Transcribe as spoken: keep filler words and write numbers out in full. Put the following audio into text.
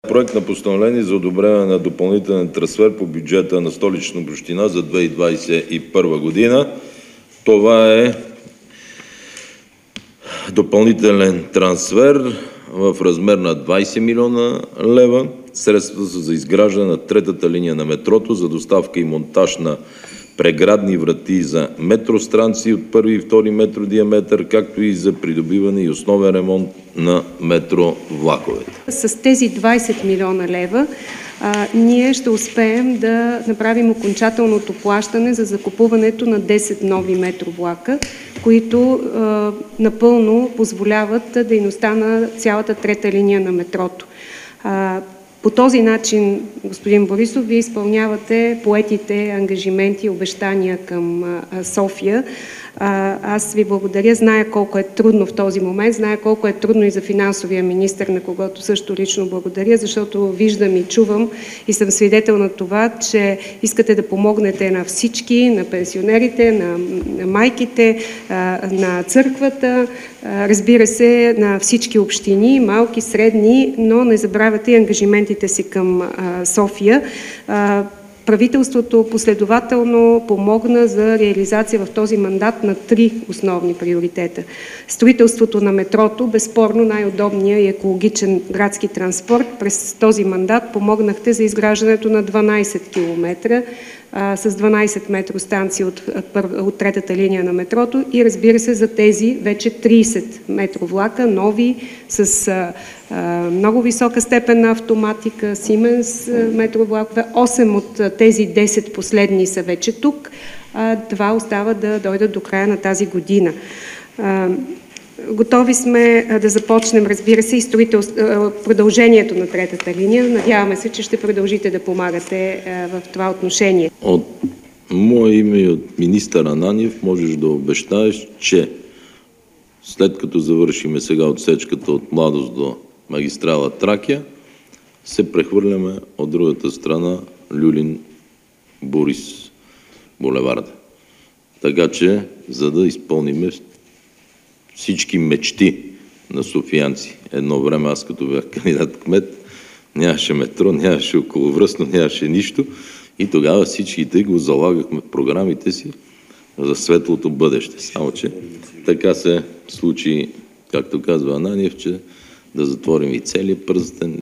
Проект на постановление за одобряване на допълнителен трансфер по бюджета на Столична община за две хиляди двадесет и първа година. Това е допълнителен трансфер в размер на двадесет милиона лева. Средствата са за изграждане на третата линия на метрото, за доставка и монтаж на преградни врати за метростанции от първи и втори метро диаметър, както и за придобиване и основен ремонт на метровлаковете. С тези двадесет милиона лева а, ние ще успеем да направим окончателното плащане за закупуването на десет нови метровлака, които а, напълно позволяват дейността на цялата трета линия на метрото. А, По този начин, господин Борисов, вие изпълнявате поетите ангажименти и обещания към София. Аз ви благодаря. Зная колко е трудно в този момент, зная колко е трудно и за финансовия министър, на когото също лично благодаря, защото виждам и чувам и съм свидетел на това, че искате да помогнете на всички, на пенсионерите, на, на майките, на църквата, разбира се, на всички общини, малки, средни, но не забравяте и ангажиментите си към София. Правителството последователно помогна за реализация в този мандат на три основни приоритета. Строителството на метрото, безспорно най-удобния и екологичен градски транспорт. През този мандат помогнахте за изграждането на дванадесет километра а, с дванадесет метростанции от, от третата линия на метрото и разбира се за тези вече тридесет метровлака, нови, с а, а, много висока степен на автоматика, Siemens метровлакове. осем от тези десет последни са вече тук, а два остава да дойдат до края на тази година. А, Готови сме да започнем, разбира се, и продължението на третата линия. Надяваме се, че ще продължите да помагате в това отношение. От мое име и от министър Ананиев можеш да обещаеш, че след като завършиме сега отсечката от Младост до магистрала Тракия, се прехвърляме от другата страна Люлин Борис булеварда. Така че, за да изпълним всички мечти на софиянци. Едно време аз като бях кандидат-кмет, нямаше метро, нямаше околовръстно, нямаше нищо и тогава всичките го залагахме в програмите си за светлото бъдеще. Само че така се случи, както казва Ананиев, че да затворим и целия пръстен